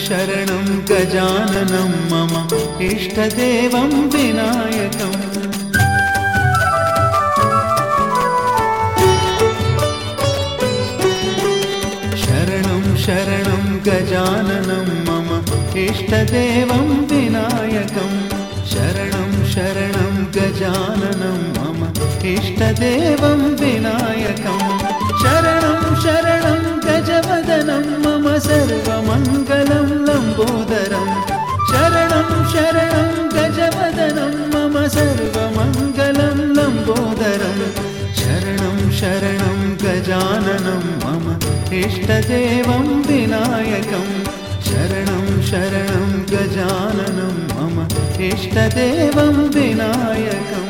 शरणं गजाननं मम इष्टदेवं विनायकम् शरणं गजाननं मम इष्टदेवं विनायकम् शरणं गजाननं मम इष्टदेवं विनायकम् शरणं गजवदनं मम सर्वमङ्गलं लम्बोदरम् शरणं गजवदनं मम सर्वमङ्गलं लम्बोदरम् शरणं गजाननं मम इष्टदेवं विनायकम् शरणं गजाननं मम इष्टदेवं विनायकम्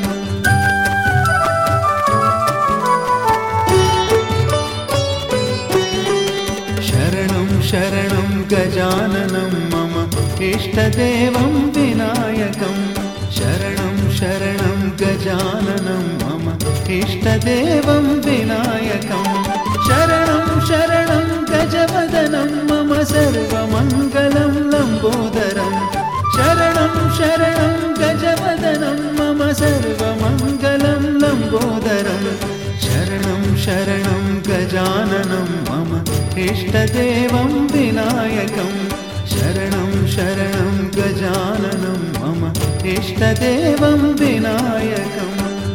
शरणं गजाननं मम इष्टदेवं विनायकम् शरणं गजाननं मम इष्टदेवं विनायकम् शरणं गजवदनं मम सर्वमङ्गलं लम्बोदरम् शरणं गजवदनं मम सर्वमङ्गलं लम्बोदरम् शरणं गजाननं मम इष्टदेवं विनायकम् शरणं गजाननं मम इष्टदेवं विनायकम्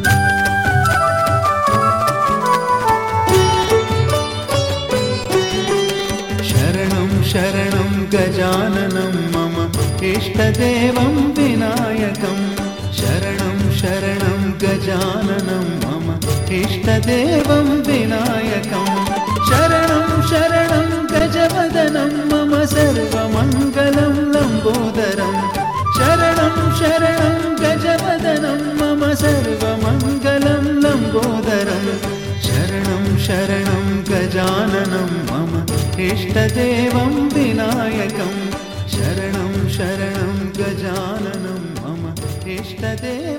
शरणं गजाननं मम इष्टदेवं विनायकम् शरणं गजाननं मम इष्टदेवं विनायकम् शरणं गजवदनं मम सर्वमङ्गलं लम्बोदरम् शरणं गजवदनं मम सर्वमङ्गलं लम्बोदरम् शरणं गजाननं मम इष्टदेवं विनायकम् शरणं गजाननं मम इष्टदेवं